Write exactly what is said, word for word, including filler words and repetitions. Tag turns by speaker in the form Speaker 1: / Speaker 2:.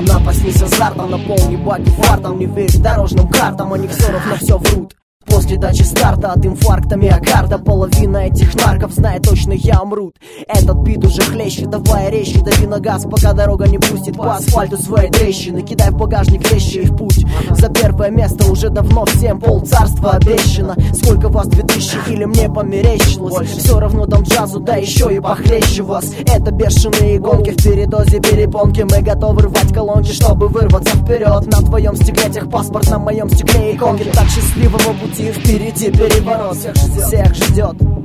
Speaker 1: Напаснись азартом, наполни баки фартом. Не верь дорожным картам, они все равно все врут. После дачи старта от инфаркта миокарда половина этих нарков знает точно, я умрут. Этот бит уже хлещет, давай резче, дави на газ, пока дорога не пустит по асфальту свои трещины. Кидай в багажник вещи и в путь. За первое место уже давно всем полцарства обещано. Сколько вас, две тысячи или мне померещилось? Все равно дам джазу, да еще и похлеще вас. Это бешеные гонки в передозе перепонки. Мы готовы рвать колонки, чтобы вырваться вперед. На твоем стекле техпаспорт, на моем стекле иконки. Так счастливого пути впереди переворот всех ждет.